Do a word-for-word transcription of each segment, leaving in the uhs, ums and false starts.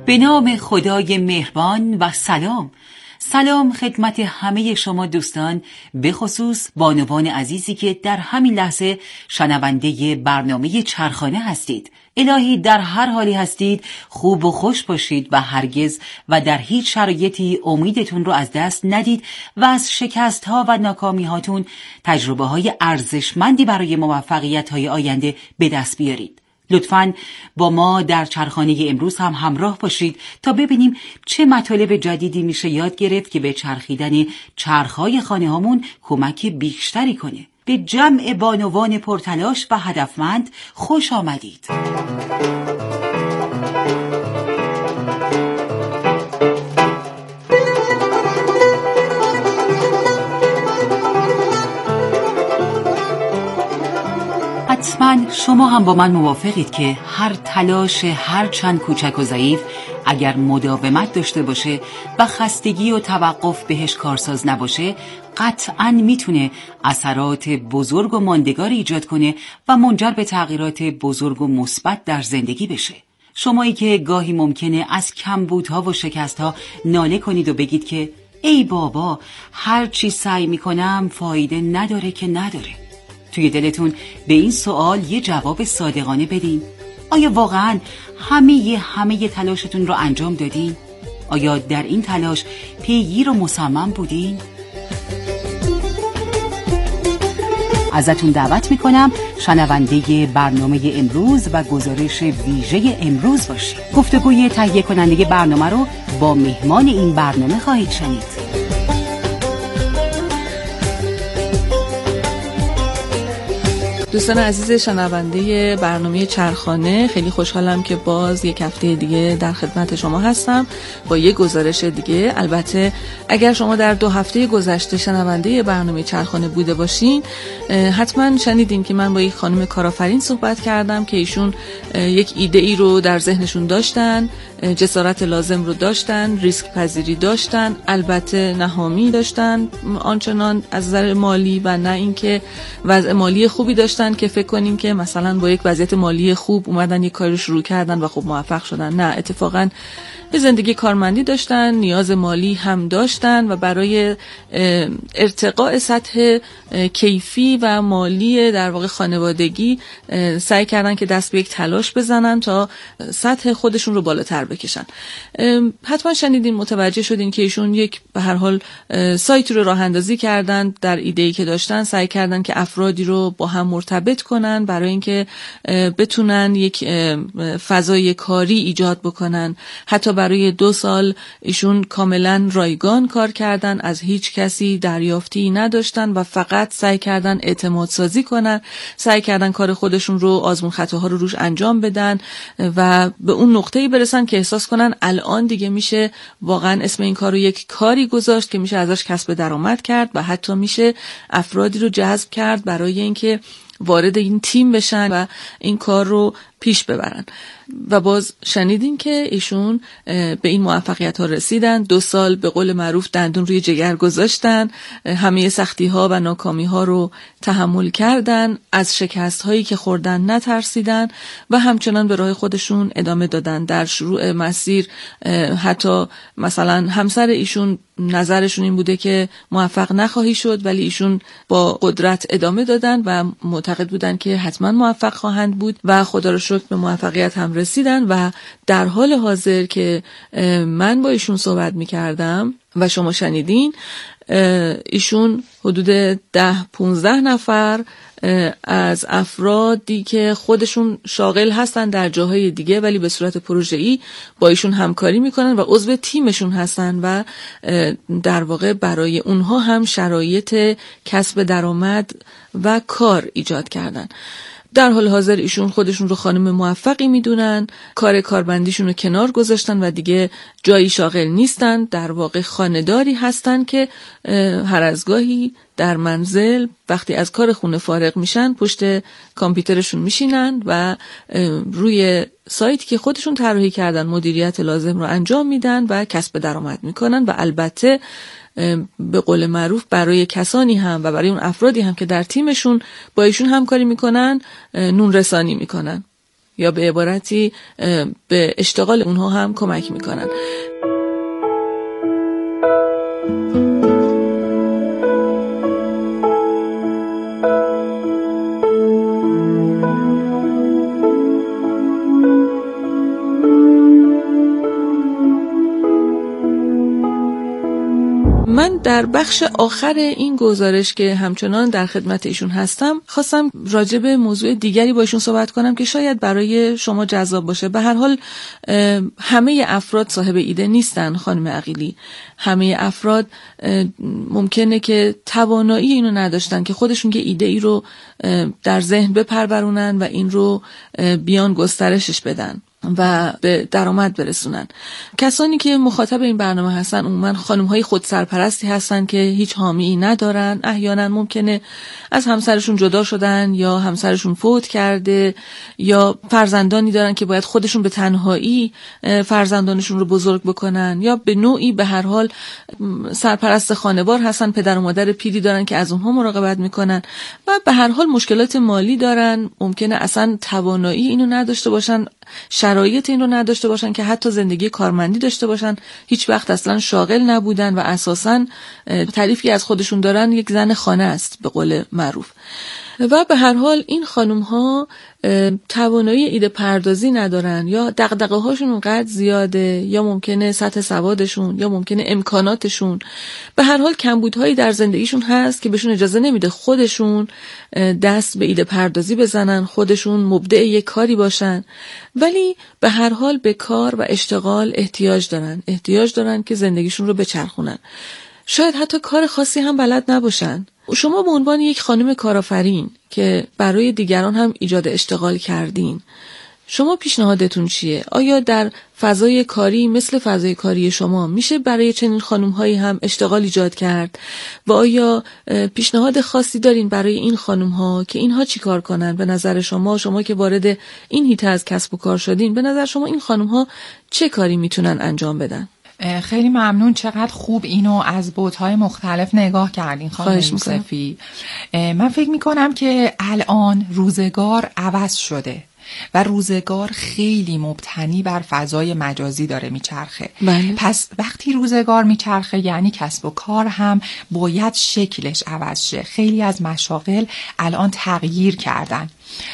به نام خدای مهربان و سلام. سلام خدمت همه شما دوستان، به خصوص بانوان عزیزی که در همین لحظه شنونده برنامه چرخانه هستید. الهی در هر حالی هستید خوب و خوش باشید و هرگز و در هیچ شرایطی امیدتون رو از دست ندید و از شکست ها و ناکامی هاتون تجربه های ارزشمندی برای موفقیت های آینده به دست بیارید. لطفاً با ما در چرخانه امروز هم همراه باشید تا ببینیم چه مطالب جدیدی میشه یاد گرفت که به چرخیدن چرخهای خانه هامون کمک بیشتری کنه. به جمع بانوان پرتلاش و هدفمند خوش آمدید. حتما شما هم با من موافقید که هر تلاش هر چند کوچک و ضعیف اگر مداومت داشته باشه و خستگی و توقف بهش کارساز نباشه قطعاً میتونه اثرات بزرگ و ماندگار ایجاد کنه و منجر به تغییرات بزرگ و مثبت در زندگی بشه. شمایی که گاهی ممکنه از کمبودها و شکستها ناله کنید و بگید که ای بابا هر چی سعی میکنم فایده نداره که نداره. توی دلتون به این سوال یه جواب صادقانه بدین. آیا واقعاً همه همه تلاشتون رو انجام دادین؟ آیا در این تلاش پیگیر و مصمم بودین؟ ازتون دعوت میکنم شنونده برنامه امروز و گزارش ویژه امروز باشید. گفتگوی تهیه کننده برنامه رو با مهمان این برنامه خواهید شنید. دوستان عزیز شنونده برنامه چرخانه، خیلی خوشحالم که باز یک هفته دیگه در خدمت شما هستم با یک گزارش دیگه. البته اگر شما در دو هفته گذشته شنونده برنامه چرخانه بوده باشین حتما شنیدین که من با یک خانم کارآفرین صحبت کردم که ایشون یک ایده ای رو در ذهنشون داشتن، جسارت لازم رو داشتن، ریسک پذیری داشتن، البته نهامی داشتن آنچنان از نظر مالی و نه اینکه وضع مالی خوبی داشتن که فکر کنیم که مثلا با یک وضعیت مالی خوب اومدن یک کاری رو شروع کردن و خب موفق شدن. نه، اتفاقا یه زندگی کارمندی داشتن، نیاز مالی هم داشتن و برای ارتقاء سطح کیفی و مالی در واقع خانوادگی سعی کردن که دست به یک تلاش بزنن تا سطح خودشون رو بالاتر بکشن. حتما شنیدین، متوجه شدین که ایشون یک به هر حال سایت رو راه اندازی کردن. در ایده‌ای که داشتن سعی کردن که افرادی رو با هم مرتبط کنن برای اینکه بتونن یک فضای کاری ایجاد بکنن. حتی برای دو سال ایشون کاملا رایگان کار کردن، از هیچ کسی دریافتی نداشتن و فقط سعی کردن اعتماد سازی کنن، سعی کردن کار خودشون رو، آزمون خطاها رو روش انجام بدن و به اون نقطه‌ای برسن که احساس کنن الان دیگه میشه واقعا اسم این کار رو یک کاری گذاشت که میشه ازش کسب درآمد کرد و حتی میشه افرادی رو جذب کرد برای اینکه وارد این تیم بشن و این کار رو پیش ببرن. و باز شنیدین که ایشون به این موفقیت ها رسیدن. دو سال به قول معروف دندون روی جگر گذاشتن، همه سختی ها و ناکامی ها رو تحمل کردن، از شکست هایی که خوردن نترسیدن و همچنان به راه خودشون ادامه دادن. در شروع مسیر حتی مثلا همسر ایشون نظرشون این بوده که موفق نخواهی شد، ولی ایشون با قدرت ادامه دادن و معتقد بودن که حتما موفق خواهند بود و خدا رو شکر به موفقیت هم رسیدن. و در حال حاضر که من با ایشون صحبت می کردم و شما شنیدین، ایشون حدود ده پونزده نفر از افرادی که خودشون شاغل هستن در جاهای دیگه ولی به صورت پروژه‌ای با ایشون همکاری میکنن و عضو تیمشون هستن و در واقع برای اونها هم شرایط کسب درآمد و کار ایجاد کردن. در حال حاضر ایشون خودشون رو خانم موفقی میدونن، کار کاربندیشون رو کنار گذاشتن و دیگه جایی شاغل نیستن. در واقع خانه‌داری هستن که هر از گاهی در منزل وقتی از کار خونه فارغ میشن پشت کامپیوترشون میشینن و روی سایتی که خودشون طراحی کردن مدیریت لازم رو انجام میدن و کسب درآمد میکنن و البته به قول معروف برای کسانی هم و برای اون افرادی هم که در تیمشون با ایشون همکاری میکنن نون رسانی میکنن. یا به عبارتی به اشتغال اونها هم کمک میکنن. من در بخش آخر این گزارش که همچنان در خدمت ایشون هستم خواستم راجع به موضوع دیگری با ایشون صحبت کنم که شاید برای شما جذاب باشه. به هر حال همه افراد صاحب ایده نیستن خانم عقیلی. همه افراد ممکنه که توانایی اینو نداشتن که خودشون که ایده ای رو در ذهن بپرورونن و این رو بیان گسترشش بدن و به درآمد برسونن. کسانی که مخاطب این برنامه هستن عموما خانم‌های خودسرپرستی هستن که هیچ حامی ندارن. احیانا ممکنه از همسرشون جدا شدن یا همسرشون فوت کرده یا فرزندانی دارن که باید خودشون به تنهایی فرزندانشون رو بزرگ بکنن یا به نوعی به هر حال سرپرست خانوار هستن، پدر و مادر پیری دارن که از اونها مراقبت میکنن و به هر حال مشکلات مالی دارن. ممکنه اصلا توانایی اینو نداشته باشن، شرایط این رو نداشته باشن که حتی زندگی کارمندی داشته باشن، هیچ وقت اصلا شاغل نبودن و اساساً تعریفی از خودشون دارن یک زن خانه است به قول معروف. و به هر حال این خانم ها توانایی ایده پردازی ندارن یا دغدغه هاشون اونقدر زیاده یا ممکنه سطح سوادشون یا ممکنه امکاناتشون به هر حال کمبودهایی در زندگیشون هست که بهشون اجازه نمیده خودشون دست به ایده پردازی بزنن، خودشون مبدع یک کاری باشن، ولی به هر حال به کار و اشتغال احتیاج دارن احتیاج دارن که زندگیشون رو بچرخونن. شاید حتی کار خاصی هم بلد نباشن. شما به عنوان یک خانم کارآفرین که برای دیگران هم ایجاد اشتغال کردین، شما پیشنهادتون چیه؟ آیا در فضای کاری مثل فضای کاری شما میشه برای چنین خانم‌هایی هم اشتغال ایجاد کرد؟ و آیا پیشنهاد خاصی دارین برای این خانم‌ها که اینها چی کار کنن؟ به نظر شما، شما که وارد این حیطه از کسب و کار شدین، به نظر شما این خانم‌ها چه کاری میتونن انجام بدن؟ خیلی ممنون. چقدر خوب اینو از بعدهای مختلف نگاه کردین خانم یوسفی. من فکر میکنم که الان روزگار عوض شده و روزگار خیلی مبتنی بر فضای مجازی داره میچرخه. بله. پس وقتی روزگار میچرخه یعنی کسب و کار هم باید شکلش عوض شه. خیلی از مشاغل الان تغییر کردن.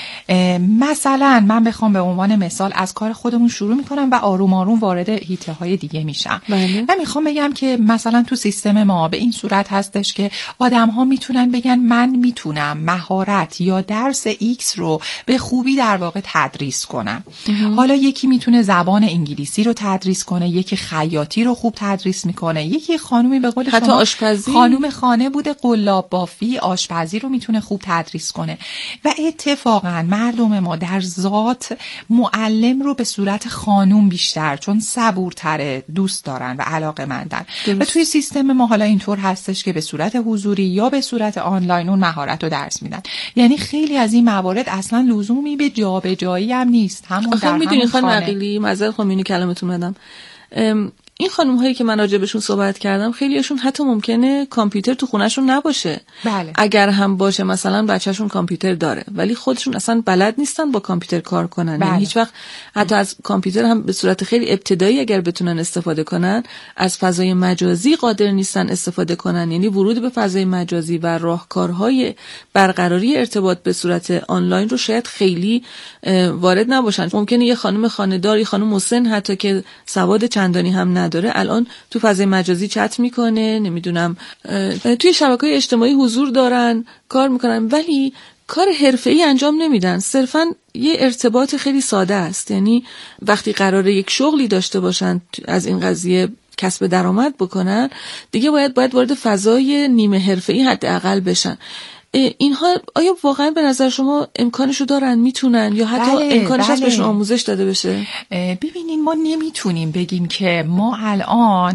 مثلا من بخوام به عنوان مثال از کار خودمون شروع میکنم و آروم آروم وارد حیطه های دیگه میشم. بله. من میخوام بگم که مثلا تو سیستم ما به این صورت هستش که آدم ها میتونن بگن من میتونم مهارت یا درس ایکس رو به خوبی در واقع تدریس کنم. اه. حالا یکی میتونه زبان انگلیسی رو تدریس کنه، یکی خیاطی رو خوب تدریس میکنه، یکی خانومی به قول حتی شما آشپزی، خانوم خانه بوده قلاب بافی، آشپزی رو میتونه خوب تدریس کنه. و اتفاقا مردم ما در ذات معلم رو به صورت خانوم بیشتر، چون صبورتره، دوست دارن و علاقه‌مندن. و توی سیستم ما حالا اینطور هستش که به صورت حضوری یا به صورت آنلاین اون مهارت رو درس میدن. یعنی خیلی از این موارد اصلا لزومی به جابجایی هم نیست. همون در همون میدونی خانم عقیلی، معذرت خواهم اینو کلمتون بدم، این خانم هایی که من راجع بهشون صحبت کردم خیلیشون حتی ممکنه کامپیوتر تو خونهشون نباشه. بله. اگر هم باشه مثلا بچه‌شون کامپیوتر داره ولی خودشون اصلا بلد نیستن با کامپیوتر کار کنن. بله. یعنی هیچ وقت حتی از کامپیوتر هم به صورت خیلی ابتدایی اگر بتونن استفاده کنن از فضای مجازی قادر نیستن استفاده کنن. یعنی ورود به فضای مجازی و راهکارهای برقراری ارتباط به صورت آنلاین رو شاید خیلی وارد نباشن. ممکنه یه خانم خانه‌دار، یه خانم مسن حتی که سواد چندانی هم نداره الان تو فضای مجازی چت میکنه، نمیدونم توی شبکه‌های اجتماعی حضور دارن، کار میکنن، ولی کار حرفه‌ای انجام نمیدن. صرفاً یه ارتباط خیلی ساده است. یعنی وقتی قراره یک شغلی داشته باشن از این قضیه کسب درآمد بکنن دیگه باید باید وارد فضای نیمه حرفه‌ای حداقل بشن. اینها آیا واقعا به نظر شما امکانشو دارن، میتونن، یا حتی بله، امکانش هست بله. بهشون آموزش داده بشه؟ ببینین ما نمیتونیم بگیم که ما الان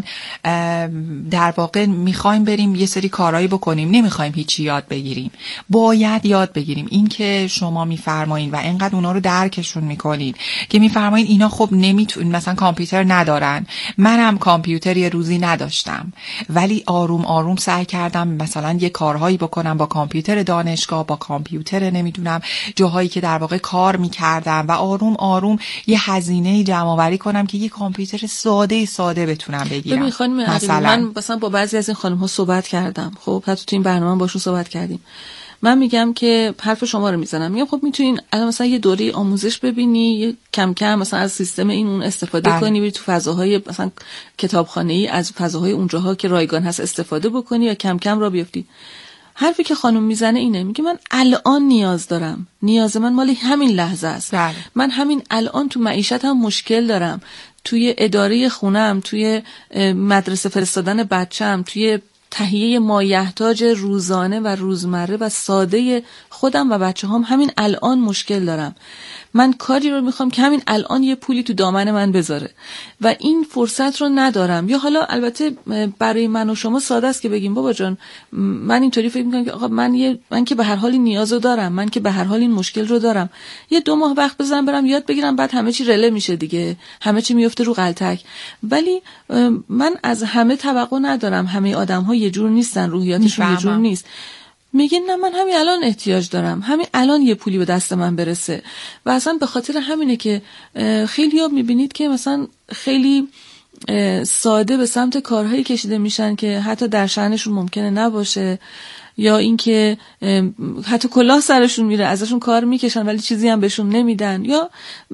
در واقع میخوایم بریم یه سری کارهایی بکنیم، نمیخوایم هیچی یاد بگیریم. باید یاد بگیریم. این که شما میفرمایین و اینقدر اونا رو درکشون میکنین که میفرمایین اینا خب نمیتونن، مثلا کامپیوتر ندارن، منم کامپیوتر یه روزی نداشتم ولی آروم آروم سعی کردم مثلا یه کارهایی بکنم با کامپیوتر کامپیوتر دانشگاه، با کامپیوتر نمیدونم جاهایی که در واقع کار میکردم و آروم آروم یه هزینه جمع آوری کنم که یه کامپیوتر ساده ساده بتونم بگیرم. ببین خانم مثلا من مثلا با بعضی از این خانم ها صحبت کردم، خب حتی تو این برنامه باشون صحبت کردیم. من میگم که حرف شما رو میزنم، میگم خب میتونین الان مثلا یه دوره آموزش ببینی، کم کم مثلا از سیستم این اون استفاده بله. کنی، بری تو فضاهای مثلا کتابخانه‌ای از فضاهای اونجاها که رایگان هست استفاده بکنی یا کم کم را بیفتی. حرفی که خانم میزنه اینه، میگه من الان نیاز دارم، نیاز من مال همین لحظه است. بله. من همین الان تو معیشتم مشکل دارم، توی اداره خونم، توی مدرسه فرستادن بچه‌م، توی تهیه مایحتاج روزانه و روزمره و ساده خودم و بچه هم همین الان مشکل دارم. من کاری رو میخوام که همین الان یه پولی تو دامن من بذاره و این فرصت رو ندارم. یا حالا البته برای من و شما ساده است که بگیم بابا جان من اینطوری فکر میکنم که آقا من یه من که به هر حال این نیازو دارم، من که به هر حال این مشکل رو دارم، یه دو ماه وقت بزنم برم یاد بگیرم، بعد همه چی رله میشه دیگه، همه چی میفته رو غلطک. ولی من از همه توقع ندارم، همه آدم‌ها یه جور نیستن، روحیاتشون یه جور نیست. میگن نه من همین الان احتیاج دارم، همین الان یه پولی به دست من برسه. و اصلا به خاطر همینه که خیلی ها میبینید که مثلا خیلی ساده به سمت کارهایی کشیده میشن که حتی در شأنشون ممکنه نباشه، یا اینکه حتی کلاه سرشون میره ازشون کار میکشن ولی چیزی هم بهشون نمیدن، یا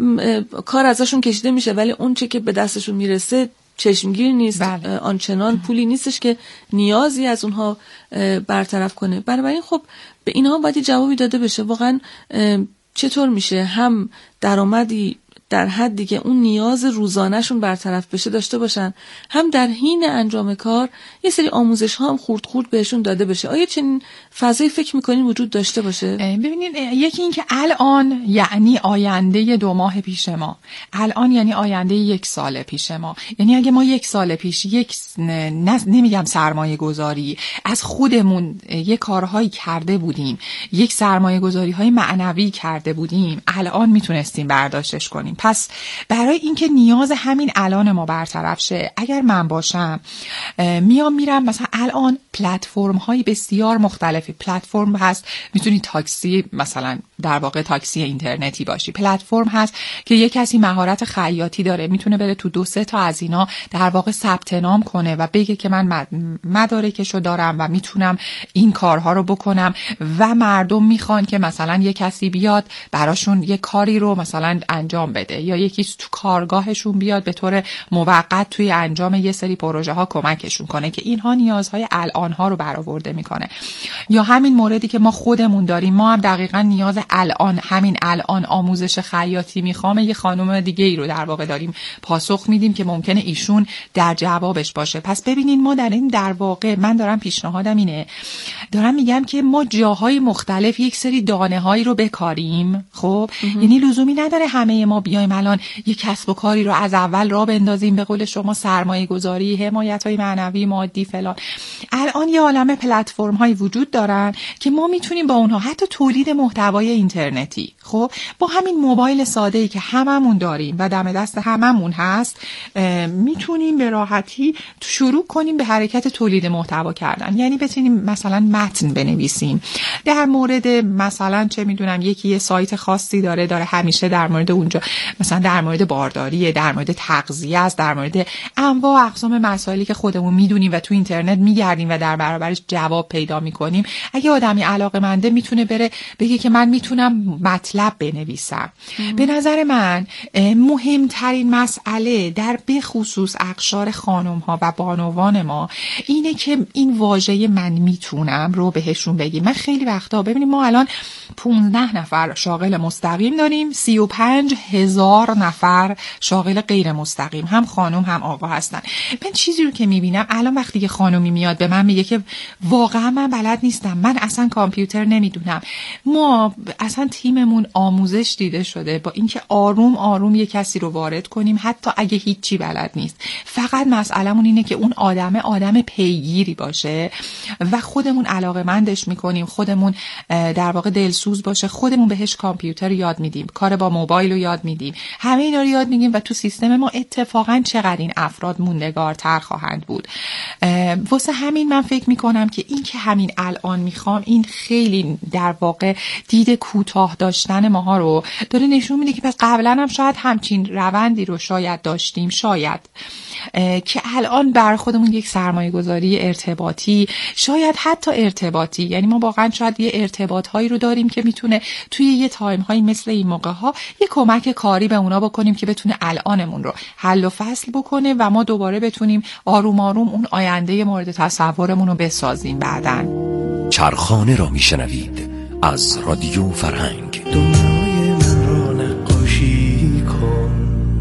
کار ازشون کشیده میشه ولی اون چه که به دستشون میرسه چشمگیر نیست. بله. آنچنان پولی نیستش که نیازی از اونها برطرف کنه. بنابراین خب به اینها باید جوابی داده بشه واقعا چطور میشه هم درآمدی در حدی که اون نیاز روزانهشون برطرف بشه داشته باشن، هم در حین انجام کار یه سری آموزش ها هم خورد خورد بهشون داده بشه. آیا چنین فضایی فکر میکنین وجود داشته باشه؟ ببینید، یکی این که الان یعنی آینده دو ماه پیش ما، الان یعنی آینده یک سال پیش ما. یعنی اگه ما یک سال پیش یک نمیگم سرمایه گذاری از خودمون یک کارهایی کرده بودیم، یک سرمایه گذاری های معنوی کرده بودیم، الان میتونستیم برداشتش کنیم. پس برای اینکه نیاز همین الان ما برطرف شه، اگر من باشم میام میرم مثلا الان پلتفرم های بسیار مختلفی، پلتفرم هست میتونی تاکسی مثلا در واقع تاکسی اینترنتی باشی، پلتفرم هست که یک کسی مهارت خیاطی داره میتونه بره تو دو سه تا از اینا در واقع ثبت نام کنه و بگه که من مدارکشو دارم و میتونم این کارها رو بکنم و مردم میخوان که مثلا یک کسی بیاد براشون یک کاری رو مثلا انجام بده یا یکی تو کارگاهشون بیاد به طور موقت توی انجام یه سری پروژه ها کمکشون کنه که اینها نیازهای الان ها رو برآورده میکنه. یا همین موردی که ما خودمون داریم، ما هم دقیقاً نیاز الان همین الان آموزش خیاطی میخوام، یه خانم دیگه ای رو در واقع داریم پاسخ میدیم که ممکنه ایشون در جوابش باشه. پس ببینین ما در این در واقع من دارم پیشنهادم اینه، دارم میگم که ما جاهای مختلف یک سری دانه هایی رو بکاریم. خب یعنی لزومی نداره همه ما بیایم الان یک کسب و کاری رو از اول راه بندازیم، به قول شما سرمایه گذاری، حمایت های معنوی، مادی فلان. الان یه عالمه پلتفرم هایی وجود دارن که ما میتونیم با اونها حتی تولید محتوای اینترنتی، خب با همین موبایل ساده ای که هممون داریم و دم دست هممون هست، میتونیم به راحتی شروع کنیم به حرکت تولید محتوا کردن. یعنی بتونیم مثلا متن بنویسیم در مورد مثلا چه میدونم یکی یه سایت خاصی داره داره همیشه در مورد اونجا مثلا در مورد بارداریه، در مورد تغذیه است، در مورد انواع و اقسام مسائلی که خودمون میدونیم و تو اینترنت میگردیم و در برابرش جواب پیدا میکنیم. اگه آدمی علاقه‌منده میتونه بره بگه که من میتونم مطلب بنویسم. ام. به نظر من مهمترین مسئله در به خصوص اقشار خانم ها و بانوان ما اینه که این واژه من میتونم رو بهشون بگیم. من خیلی وقتا ببینیم ما الان پانزده نفر شاغل مستقیم داریم، سی و پنج هزار نفر شاغل غیر مستقیم، هم خانم هم آقا هستن. من چیزی رو که میبینم الان وقتی که خانومی میاد به من میگه که واقعا من بلد نیستم، من اصلا کامپیوتر نمیدونم، ما اصلا تیممون آموزش دیده شده با اینکه آروم آروم یه کسی رو وارد کنیم حتی اگه هیچی بلد نیست، فقط مسئلهمون اینه که اون آدمه آدم پیگیری باشه و خودمون علاقه‌مندش میکنیم، خودمون در واقع دلسوز باشه، خودمون بهش کامپیوتر یاد میدیم، کار با موبایل رو یاد میدیم، همه اینا رو یاد میگیم و تو سیستم ما اتفاقا چقدر این افراد موندگارتر خواهند بود. واسه واسه همین من فکر میکنم که این که همین الان میخوام، این خیلی در واقع دید کوتاه داشتن ماها رو داره نشون میده که پس قبلا هم شاید همچین روندی رو شاید داشتیم، شاید که الان بر خودمون یک سرمایه گذاری ارتباطی، شاید حتی ارتباطی، یعنی ما واقعا شاید یه ارتباط هایی رو داریم که میتونه توی یه تایم هایی مثل این موقع ها یه کمک کاری به اونا بکنیم که بتونه الانمون رو حل و فصل بکنه و ما دوباره بتونیم آروم آروم اون آینده مورد تصورمون رو بسازیم بعدن. چرخانه را میشنوید از رادیو فرهنگ. دنیای من را نقاشی کن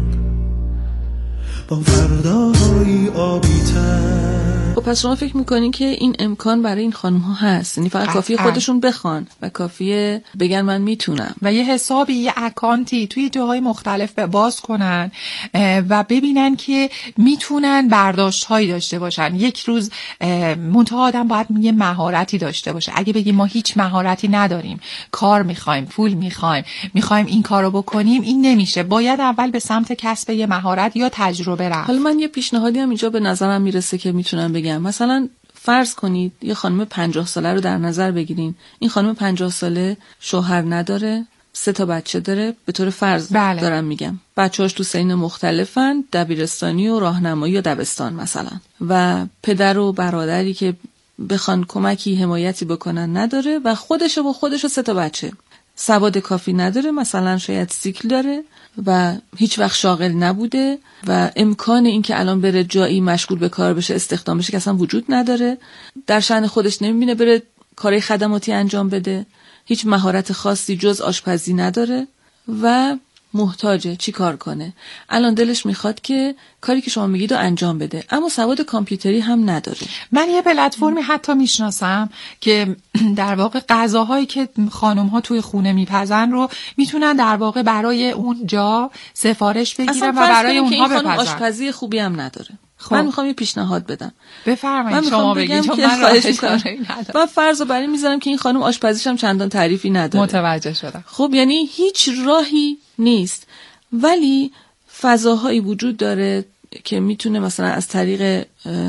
با فرداهای آبی‌تر. خب پس شما فکر میکنین که این امکان برای این خانم ها هست، یعنی فقط کافیه خودشون بخوان و کافیه بگن من میتونم و یه حسابی، یه اکانتی توی جاهای مختلف باز کنن و ببینن که میتونن برداشت هایی داشته باشن. یک روز منتها آدم باید یه مهارتی داشته باشه. اگه بگیم ما هیچ مهارتی نداریم، کار میخوایم، پول میخوایم، میخوایم این کارو بکنیم، این نمیشه. باید اول به سمت کسب یه مهارت یا تجربه رفت. حالا من یه پیشنهادی هم اینجا به نظرم میرسه که میتونم بگم. مثلا فرض کنید یه خانم پنجاه ساله رو در نظر بگیرین. این خانم پنجاه ساله شوهر نداره، سه تا بچه داره، به طور فرض بله. دارم میگم. بچه‌هاش تو سن مختلفن، دبیرستانی و راهنمایی و دبستان مثلا، و پدر و برادری که بخوان کمکی حمایتی بکنن نداره و خودش و خودش و سه تا بچه. سواد کافی نداره، مثلا شاید سیکل داره و هیچ وقت شاغل نبوده و امکان این که الان بره جایی مشغول به کار بشه، استخدام بشه که اصلا وجود نداره. در شأن خودش نمیبینه بره کارهای خدماتی انجام بده، هیچ مهارت خاصی جز آشپزی نداره و محتاجه. چی کار کنه؟ الان دلش میخواد که کاری که شما میگید رو انجام بده، اما سواد کامپیوتری هم نداره. من یه پلتفرمی حتی میشناسم که در واقع غذاهایی که خانم ها توی خونه میپزن رو میتونن در واقع برای اون جا سفارش بگیرن و برای اونها بپزن. خانم آشپزی خوبی هم نداره. خب. من میخوام یه پیشنهاد بدم. بفرمایید شما بگید. من خواهش میکنم. من فرض رو بر این میذارم که این خانم آشپزیش هم چندان تعریفی نداره. متوجه شدم. خب یعنی هیچ راهی نیست، ولی فضاهایی وجود داره که میتونه مثلا از طریق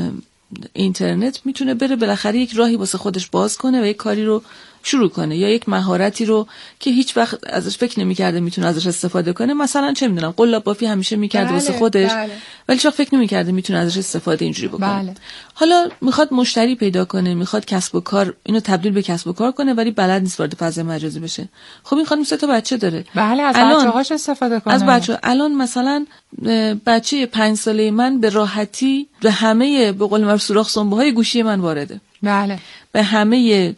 اینترنت میتونه بره بالاخره یک راهی واسه خودش باز کنه و یک کاری رو شروع کنه یا یک مهارتی رو که هیچ وقت ازش فکر نمی‌کرده میتونه ازش استفاده کنه. مثلا چه میدونم قلاب بافی همیشه می‌کرده واسه بله، خودش بله. ولی چرا فکر نمی‌کرده میتونه ازش استفاده اینجوری بکنه. بله. حالا میخواد مشتری پیدا کنه، میخواد کسب و کار اینو تبدیل به کسب و کار کنه ولی بلد نیست وارد فضای مجازی بشه. خب این خانم سه تا بچه داره. بله از بچه‌هاش استفاده کنه. از بچه الان مثلا بچه پنج ساله من به راحتی به همه به قول معروف سوراخ سنبه‌های گوشی من وارده. بله. به همه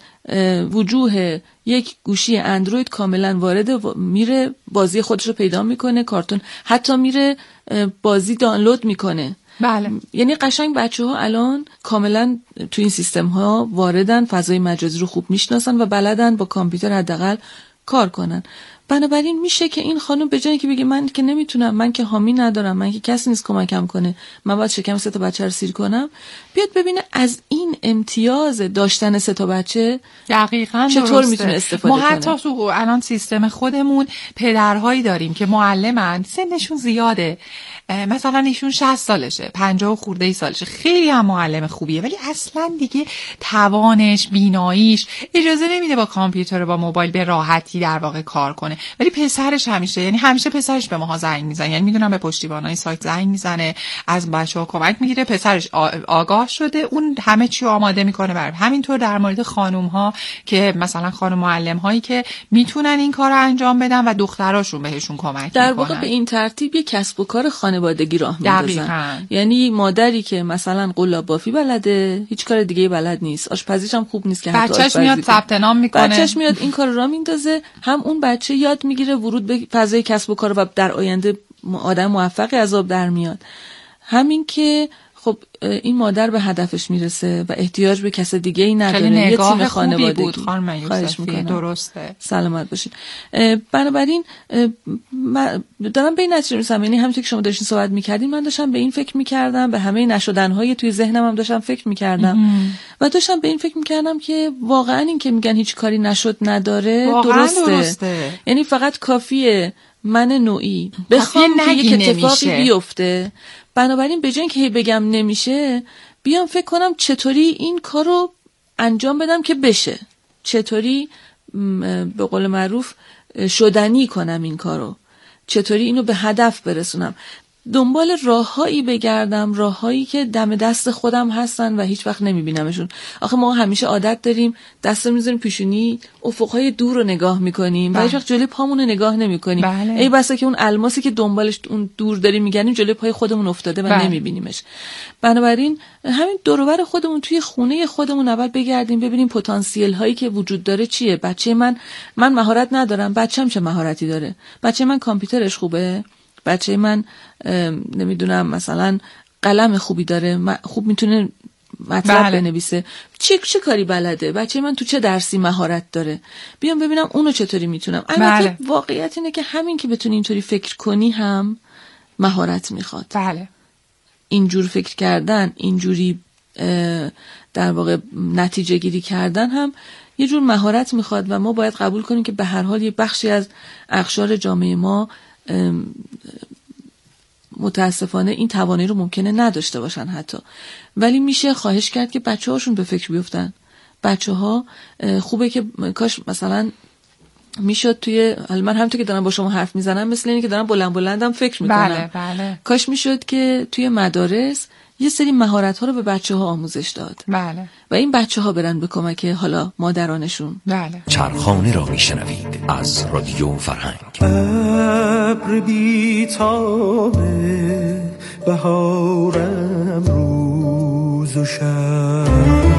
وجوه یک گوشی اندروید کاملا وارده، میره بازی خودش رو پیدا میکنه، کارتون، حتی میره بازی دانلود میکنه. بله. یعنی قشنگ بچه‌ها الان کاملا تو این سیستم ها واردن، فضای مجازی رو خوب میشناسن و بلدن با کامپیوتر حداقل کار کنن. بنابراین میشه که این خانم به جایی که بگه من که نمیتونم، من که حامی ندارم، من که کسی نیست کمکم کنه، من باید شکم سه تا بچه رو سیر کنم، بیاد ببینه از این امتیاز داشتن سه تا بچه دقیقاً چطور میتونه استفاده کنه. ما حتی تو الان سیستم خودمون پدرهایی داریم که معلمن، سنشون زیاده، مثلا ایشون شصت سالشه، پنجاه خورده ای سالشه، خیلی هم معلم خوبیه ولی اصلا دیگه توانش، بیناییش اجازه نمیده با کامپیوتر و با موبایل به راحتی در واقع کار کنه. ولی پسرش همیشه، یعنی همیشه پسرش به ماها زنگ میزنه، یعنی میدونم به پشتیبانای سایت زنگ میزنه، از بچه‌ها کمک میگیره، پسرش آگاه شده، اون همه چی آماده میکنه برای. همینطور در مورد خانم ها که مثلا خانم معلم هایی که میتونن این کارو انجام بدن و دختراشون بهشون کمک میکنن. در واقع به این ترتیب یک کسب و کار خانوادگی راه میندازن. یعنی مادری که مثلا قلاب بافی بلده، هیچ کار دیگه بلد نیست، آشپزیش هم خوب نیست که حتی بچه‌ش میاد ثبت نام میکنه، بچه‌ش میاد این کار راه میندازه، هم اون بچه یاد میگیره ورود به فضای کسب و کار و در آینده آدم موفقی از آب در میاد. همین که خب این مادر به هدفش میرسه و احتیاج به کس دیگه ای نداره. یه تیم خانوادگی بود. خانم یوسفی درسته. سلامت باشین. بنابراین دارم به این نتیجه میرسم، یعنی همونطور که شما داشتین صحبت میکردین من داشتم به این فکر میکردم، به همه نشدنهای توی ذهنم هم داشتم فکر میکردم و داشتم به این فکر میکردم که واقعا این که میگن هیچ کاری نشد نداره درسته. درسته. یعنی فقط کافیه من نوعی بخوام که یک اتفاقی بیفته. بنابراین به جای اینکه بگم نمیشه، بیام فکر کنم چطوری این کارو انجام بدم که بشه، چطوری به قول معروف شدنی کنم این کارو، چطوری اینو به هدف برسونم. دنبال راههایی بگردم، راههایی که دم دست خودم هستن و هیچ وقت نمیبینمشون. آخه ما همیشه عادت داریم دست میذاریم پیشونی، افقهای دور رو نگاه میکنیم و هیچ وقت جلوی پامون رو نگاه نمیکنیم. بله. ای بسا که اون الماسی که دنبالش اون دور داریم میگردیم جلوی پای خودمون افتاده و بله. نمیبینیمش. بنابراین همین دور و بر خودمون توی خونه خودمون اول بگردیم، ببینیم پتانسیل هایی که وجود داره چیه. بچه من من مهارت ندارم، بچه‌م چه مهارتی داره؟ بچه من کامپیوترش خوبه؟ بچه من نمیدونم مثلا قلم خوبی داره، خوب میتونه مطلب بله. بنویسه، چه چه کاری بلده؟ بچه من تو چه درسی مهارت داره؟ بیام ببینم اونو چطوری میتونم. البته بله. واقعیت اینه که همین که بتونی اینطوری فکر کنی هم مهارت میخواد. بله. اینجور فکر کردن، اینجوری در واقع نتیجه گیری کردن هم یه جور مهارت میخواد و ما باید قبول کنیم که به هر حال یه بخشی از اقشار جامعه ما متاسفانه این توانایی رو ممکنه نداشته باشن حتی، ولی میشه خواهش کرد که بچه هاشون به فکر بیفتن. بچه ها خوبه که کاش مثلا میشد توی، من همونطور که دارم با شما حرف میزنم مثل اینه که دارم بلند بلندم فکر میکنم. بله بله. کاش میشد که توی مدارس یه سری مهارت ها رو به بچه ها آموزش داد. بله. و این بچه ها برن به کمک حالا مادرانشون. بله. چرخانه را میشنوید از رادیو فرهنگ. ابر بی‌تابه بهارم روز و شب.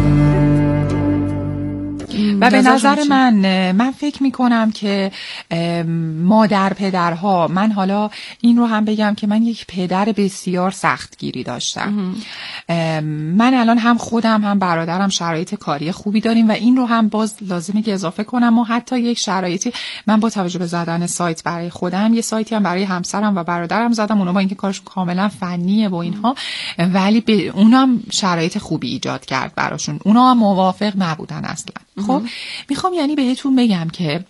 و به نظر من من فکر میکنم که مادر پدرها، من حالا این رو هم بگم که من یک پدر بسیار سختگیری داشتم. من الان هم خودم هم برادرم شرایط کاری خوبی داریم و این رو هم باز لازمه که اضافه کنم، ما حتی یک شرایطی، من با توجه به زدن سایت برای خودم یه سایتی هم برای همسرم و برادرم زدم، اونا با اینکه کارشون کاملا فنیه و اینها، ولی به اونم شرایط خوبی ایجاد کرد براشون، اونا هم موافق نبودن اصلا. خب میخوام یعنی بهتون بگم که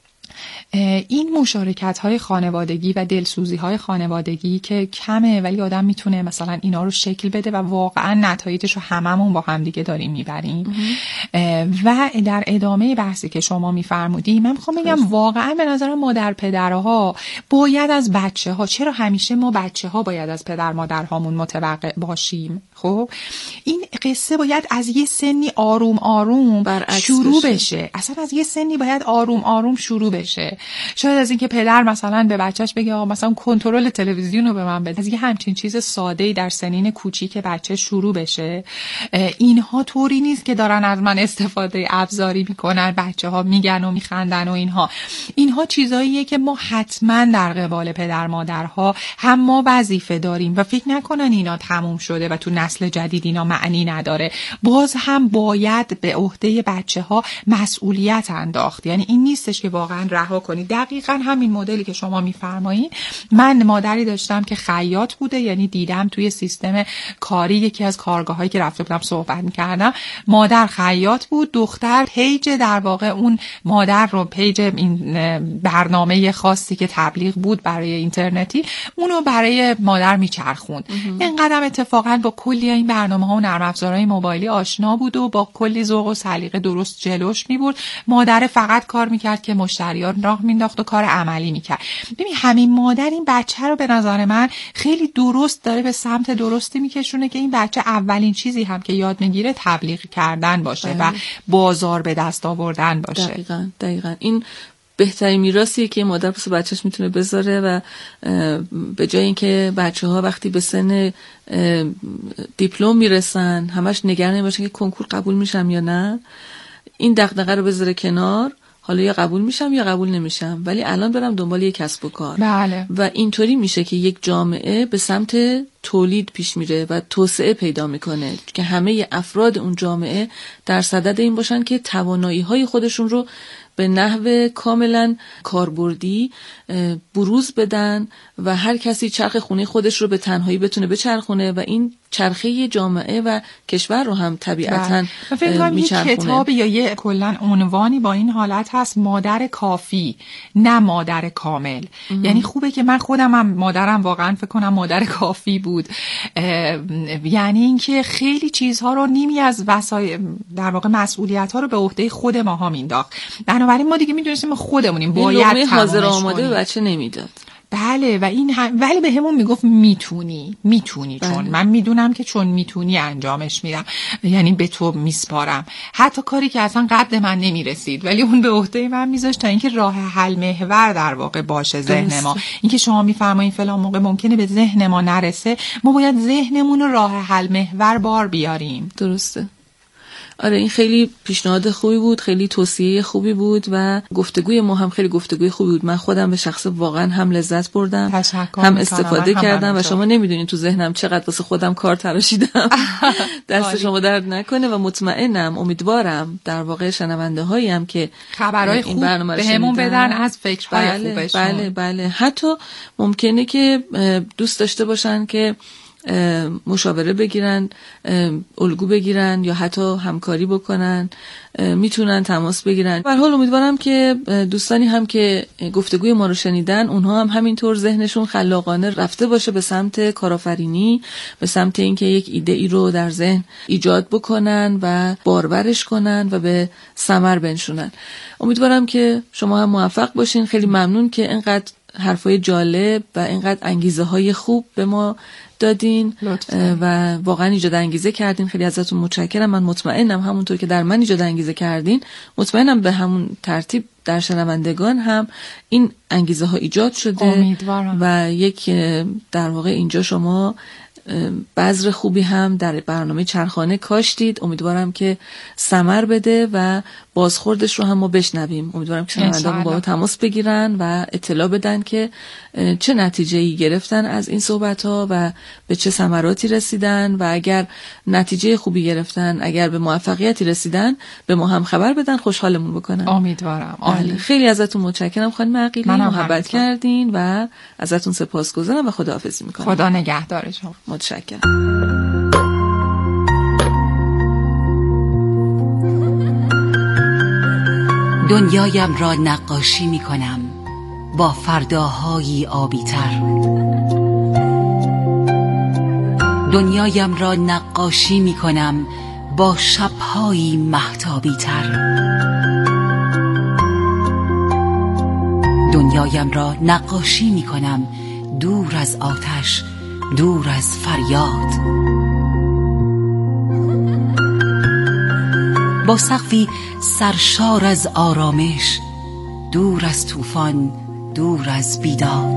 این مشارکت های خانوادگی و دلسوزی های خانوادگی که کمه ولی آدم میتونه مثلا اینا رو شکل بده و واقعا نتایجش رو هممون با هم دیگه داریم میبریم. و در ادامه بحثی که شما میفرمودی من میخوام بگم واقعا به نظر مادر پدرها باید از بچه ها، چرا همیشه ما بچه ها باید از پدر مادرهامون متوقع باشیم؟ خب این قصه باید از یه سنی آروم آروم شروع بشه. بشه اصلا از یه سنی باید آروم آروم شروع بشه. شاید از اینکه پدر مثلا به بچهش بگه آقا مثلا کنترل تلویزیون رو به من بده، از یه همچین چیز ساده‌ای در سنین کوچیک بچه شروع بشه. اینها طوری نیست که دارن از من استفاده ابزاری میکنن، بچه‌ها میگن و میخندن و اینها اینها چیزاییه که ما حتما در قبال پدر مادرها هم ما وظیفه داریم و فکر نکنن اینا تموم شده و تو نسل جدید اینا معنی نداره. باز هم باید به عهده بچه‌ها مسئولیت انداخت، یعنی این نیستش که واقعا رها کنی. دقیقاً همین مدلی که شما میفرمایید، من مادری داشتم که خیاط بوده، یعنی دیدم توی سیستم کاری یکی از کارگاهایی که رفته بودم صحبت می‌کردم، مادر خیاط بود، دختر پیج در واقع اون مادر رو پیج این برنامه خاصی که تبلیغ بود برای اینترنتی اونو برای مادر میچرخوند. اینقدر اتفاقاً با کلی این برنامه‌ها و نرم افزارهای موبایلی آشنا بود و با کلی ذوق و سلیقه درست جلوش میبرد. مادر فقط کار میکرد که مشتریان راه مینداخت و کار عملی میکرد. ببین همین مادر این بچه رو به نظر من خیلی درست داره به سمت درستی میکشونه که این بچه اولین چیزی هم که یاد میگیره تبلیغ کردن باشه بله. و بازار به دست آوردن باشه. دقیقاً دقیقاً این بهترین میراثیه که مادر پس بچهش میتونه بذاره و به جای اینکه بچه‌ها وقتی به سن دیپلم میرسن همش نگران باشن که کنکور قبول میشم یا نه، این دغدغه رو بذاره کنار، حالا یا قبول میشم یا قبول نمیشم ولی الان برم دنبال یک کسب و کار. بله. و اینطوری میشه که یک جامعه به سمت تولید پیش میره و توسعه پیدا میکنه که همه افراد اون جامعه در صدد این باشن که توانایی های خودشون رو به نحو کاملا کاربردی بروز بدن و هر کسی چرخ خونه خودش رو به تنهایی بتونه بچرخونه و این چرخه جامعه و کشور رو هم طبیعتاً میچرخونه. یه کتاب یا یه کلاً عنوانی با این حالت هست، مادر کافی نه مادر کامل. ام. یعنی خوبه که من خودم هم مادرم واقعاً فکر کنم مادر کافی بود، یعنی اینکه خیلی چیزها رو نیمی از وسایل در واقع مسئولیت‌ها رو به عهده خود ماها مینداخت. بنابراین ما دیگه میدونستیم خودمونیم باید حاضر آماده به بچه نمیداد. بله و این هم ولی به همون میگفت میتونی میتونی بله. چون من میدونم که چون میتونی انجامش میدم، یعنی به تو میسپارم حتی کاری که اصلا قد من نمیرسید ولی اون به عهده من میذاشت تا اینکه راه حل محور در واقع باشه ذهن ما. اینکه شما میفرمایین فلان موقع ممکنه به ذهن ما نرسه، ما باید ذهنمون رو راه حل محور بار بیاریم. درسته. آره این خیلی پیشنهاد خوبی بود، خیلی توصیه خوبی بود و گفتگوی ما هم خیلی گفتگوی خوبی بود. من خودم به شخص واقعا هم لذت بردم، هم استفاده کردم و شما نمیدونین تو ذهنم چقدر واسه خودم کار تراشیدم. دست شما درد نکنه و مطمئنم امیدوارم در واقع شنونده هایی هم که خبرهای خوب به همون بدن از فکرهای بله، خوبشون. بله بله حتی ممکنه که دوست داشته باشن که مشاوره بگیرن، الگو بگیرن یا حتی همکاری بکنن، میتونن تماس بگیرن. به هر حال امیدوارم که دوستانی هم که گفتگوی ما رو شنیدن اونها هم همینطور ذهنشون خلاقانه رفته باشه به سمت کارآفرینی، به سمت اینکه یک ایده ای رو در ذهن ایجاد بکنن و بارورش کنن و به ثمر بنشونن. امیدوارم که شما هم موفق باشین. خیلی ممنون که اینقدر حرفای جالب و اینقدر انگیزه های خوب به ما دادین لطفا. و واقعا ایجاد انگیزه کردین. خیلی ازتون متشکرم. من مطمئنم همونطور که در من ایجاد انگیزه کردین، مطمئنم به همون ترتیب در شنوندگان هم این انگیزه ها ایجاد شده. امیدوارم. و یک در واقع اینجا شما بذر خوبی هم در برنامه چرخانه کاشتید. امیدوارم که ثمر بده و بازخوردش رو هم ما بشنویم. امیدوارم که شنوندگان با ما تماس بگیرن و اطلاع بدن که چه نتیجه‌ای گرفتن از این صحبت‌ها و به چه ثمراتی رسیدن و اگر نتیجه خوبی گرفتن، اگر به موفقیتی رسیدن، به ما هم خبر بدن، خوشحالمون بکنن. امیدوارم. عالی. خیلی ازتون متشکرم خانم عقیلی، محبت کردین و ازتون سپاسگزارم و خداحافظی می‌کنم. خدا نگهدار شما. متشکرم. دنیایم را نقاشی می کنم با فرداهایی آبی تر. دنیایم را نقاشی می کنم با شبهایی مهتابی تر. دنیایم را نقاشی می کنم دور از آتش، دور از فریاد، با سقفی سرشار از آرامش، دور از طوفان، دور از بیداد.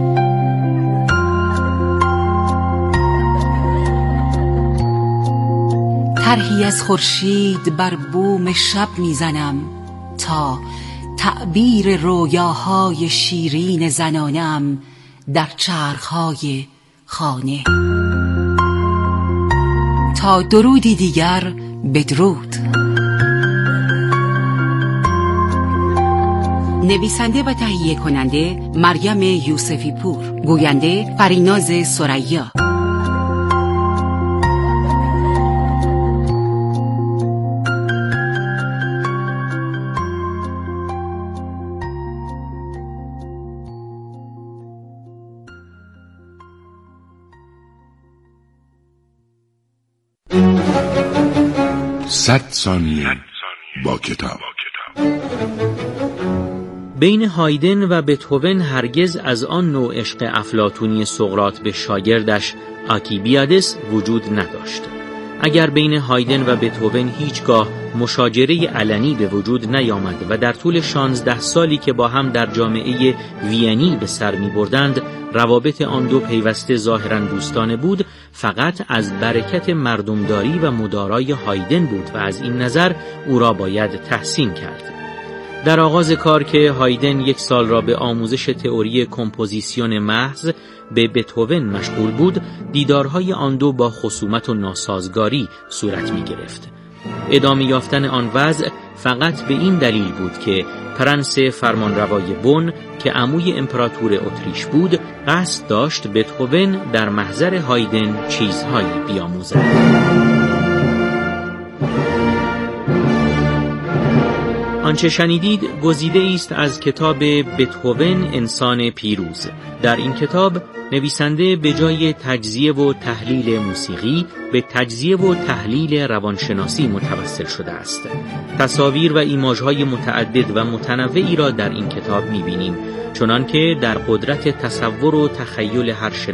طرحی از خورشید بر بوم شب میزنم تا تعبیر رویاهای شیرین زنانم در چرخهای خانه. تا درودی دیگر، بدرود. نویسنده و تهیه کننده مریم یوسفی پور، گوینده فریناز ثریا. صد ثانیه با کتاب. بین هایدن و بتهوون هرگز از آن نوع عشق افلاطونی سقراط به شاگردش آلکیبیادس وجود نداشت. اگر بین هایدن و بتهوون هیچگاه مشاجره علنی به وجود نیامد و در طول شانزده سالی که با هم در جامعه وینی به سر می بردند روابط آن دو پیوسته ظاهراً دوستانه بود، فقط از برکت مردمداری و مدارای هایدن بود و از این نظر او را باید تحسین کرد. در آغاز کار که هایدن یک سال را به آموزش تئوری کمپوزیسیون محض به بتهوون مشغول بود، دیدارهای آن دو با خصومت و ناسازگاری صورت می گرفت. ادامه یافتن آن وضع فقط به این دلیل بود که پرنس فرمانروای بن که عموی امپراتور اتریش بود قصد داشت بتهوون در محضر هایدن چیزهایی بیاموزد. آنچه شنیدید گزیده است از کتاب بتهوون انسان پیروز. در این کتاب نویسنده به جای تجزیه و تحلیل موسیقی به تجزیه و تحلیل روانشناسی متوسل شده است. تصاویر و ایماژهای متعدد و متنوعی را در این کتاب می‌بینیم، چنانکه در قدرت تصور و تخیل هر